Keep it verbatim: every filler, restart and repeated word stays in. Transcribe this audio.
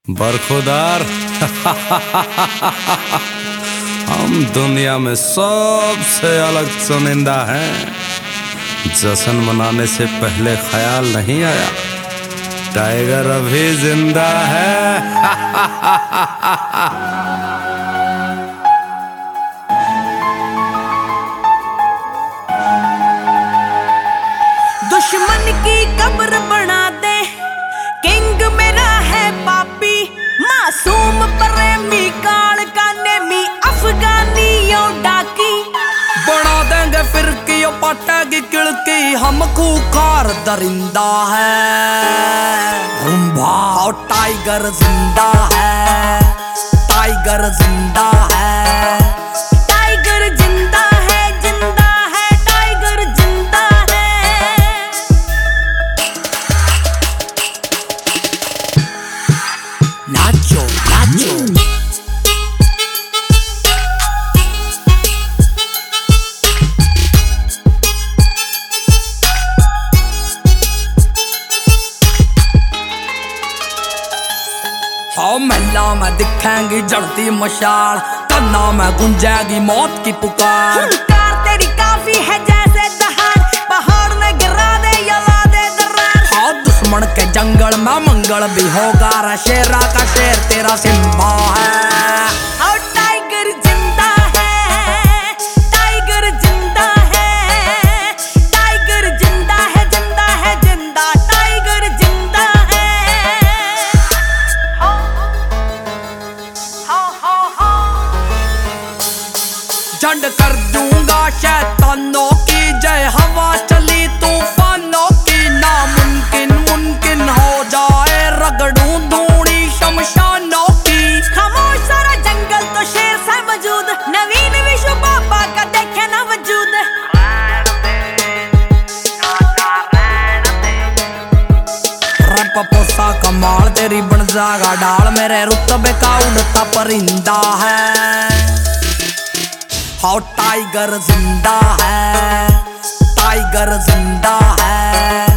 बरखुदार हम दुनिया में सबसे अलग चुनिंदा हैं। जश्न मनाने से पहले ख्याल नहीं आया टाइगर अभी जिंदा है। दुश्मन की कब्र बना दे, किंग मेरा है पापी, मासूम प्रेमी काल का नेमी अफगानियों डाकी। बना देंगे फिर की पटेगी किड़की, हम खूंखार दरिंदा है। रुम्बा टाइगर जिंदा है, टाइगर जिंदा है, टाइगर जिंदा है, जिंदा है, टाइगर जिंदा है। नाचो नाचो हाँ, महला में दिखेंगी जड़ती मशाल, कन्ना में गुंजेगी मौत की पुकार। हुंकार तेरी काफी है जैसे दहाड़, पहाड़ ने गिरा दे जला दे दरार। हाँ, दुश्मन के जंगल में मंगल भी होगा, रे शेरा का शेर तेरा सिम्बा है। और टाइगर जिंदा है, टाइगर जिंदा है, टाइगर जिंदा है, जिंदा है, जिंदा, टाइगर जिंदा है। हो हो हो झंड कर दूंगा शैतानों की जय, हवा चली तूफानों की, नामुमकिन मुमकिन हो जाए, रगड़ूं धूणी शमशानों की। खामोश सारा जंगल तो शेर सा मौजूद, नवीन विश्व बाबा का देखे ना वजूद। रब पोसा कमाल तेरी बन जागा डाल, मेरे रुतबे का उड़ता परिंदा है। हाँ, टाइगर जिंदा है, टाइगर जिंदा है।